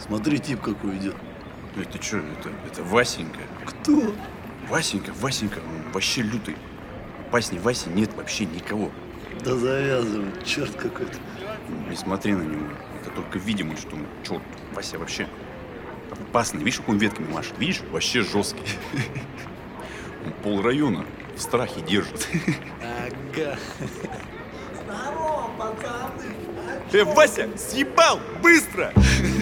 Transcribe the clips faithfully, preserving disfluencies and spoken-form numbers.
Смотри, тип какой идет. Это что, это, это Васенька. Кто? Васенька, Васенька, он вообще лютый. Опаснее Васи нет вообще никого. Да завязывай, черт какой-то. Не смотри на него. Это только видимо, что он, черт, Вася вообще опасный. Видишь, как он ветками машет? Видишь? Вообще жесткий. Он полрайона в страхе держит. Ага. Здорово, пацаны. Э, Вася, съебал! Быстро!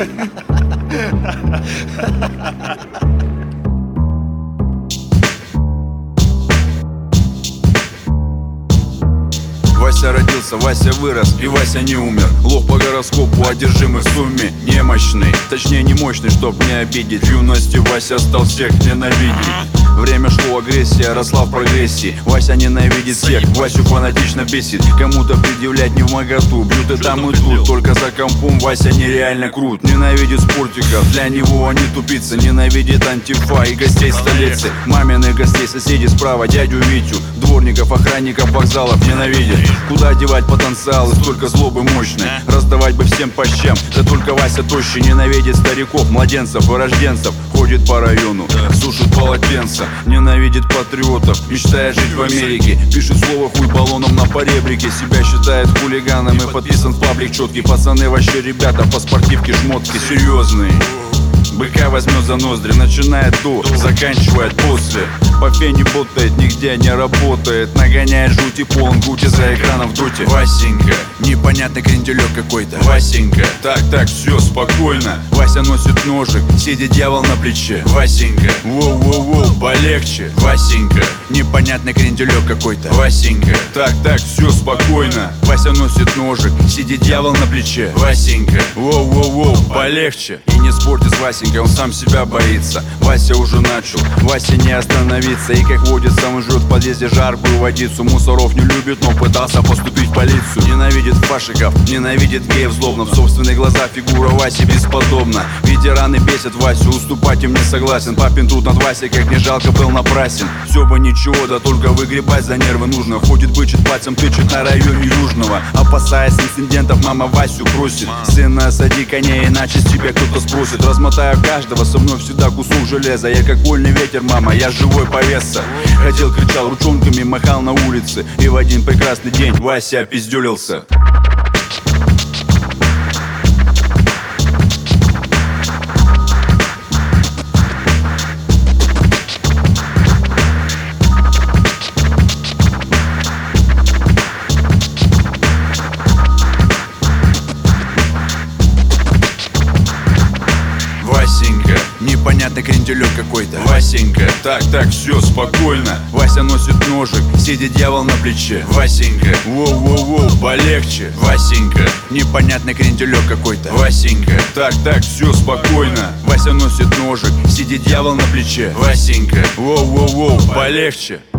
Вася родился, Вася вырос, и Вася не умер. Лох по гороскопу, одержимый в сумме, немощный, точнее не мощный, чтоб не обидеть. В юности Вася стал всех ненавидеть. Время шло, агрессия росла в прогрессии. Вася ненавидит всех, Васю фанатично бесит. Кому-то предъявлять не в моготу, бьют и там и тут. Только за компом Вася нереально крут. Ненавидит спортиков, для него они тупицы. Ненавидит антифа и гостей столицы. Маминых гостей, соседей справа, дядю Витю. Дворников, охранников вокзалов ненавидит. Куда девать потенциалы, столько злобы мощной. Раздавать бы всем по щам, да только Вася тощий. Ненавидит стариков, младенцев и рожденцев. Ходит по району, сушит полотенца. Ненавидит патриотов, мечтает жить в Америке. Пишет слово хуй баллоном на поребрике. Себя считает хулиганом и подписан в паблик четкий. Пацаны вообще ребята по спортивке шмотки серьезные. Быка возьмет за ноздри, начинает до, заканчивает после. По фене ботает, нигде не работает. Нагоняет жути, полон гути за экраном в доте. Васенька, непонятный кренделек какой-то. Васенька, так, так, все спокойно. Вася носит ножик, сидит дьявол на плече. Васенька, воу-воу-воу, полегче. Васенька, непонятный кренделек какой-то. Васенька, так, так, все спокойно. Вася носит ножик, сидит дьявол на плече. Васенька, воу-воу-воу, полегче. И не спорьте с Васенькой, он сам себя боится. Вася уже начал, Вася не остановится. И как водится, он жрет в подъезде жаркую водицу. Мусоров не любит, но пытался поступить в полицию. Ненавидит фашиков, ненавидит геев злобно. В собственные глаза фигура Васи бесподобна. Ветераны бесят Васю, уступать им не согласен. Папин труд над Васей, как не жалко, был напрасен. Все бы ничего, да только выгребать за нервы нужно. Ходит бычит, пальцем тычет на районе Южного. Опасаясь инцидентов, мама Васю просит: сына, сади коней, иначе с тебя кто-то спросит. Размотаю каждого, со мной всегда кусок железа. Я как вольный ветер, мама, я живой повеса. Хотел, кричал ручонками, махал на улице. И в один прекрасный день Вася опиздюлился. Васенька, непонятный кренделек какой-то. Васенька, так, так, все спокойно. Вася носит ножик, сидит дьявол на плече. Васенька, воу-воу-воу, полегче. Васенька, непонятный кренделек какой-то. Васенька, так, так, все спокойно. Вася носит ножик, сидит дьявол на плече. Васенька, воу-воу-воу, полегче.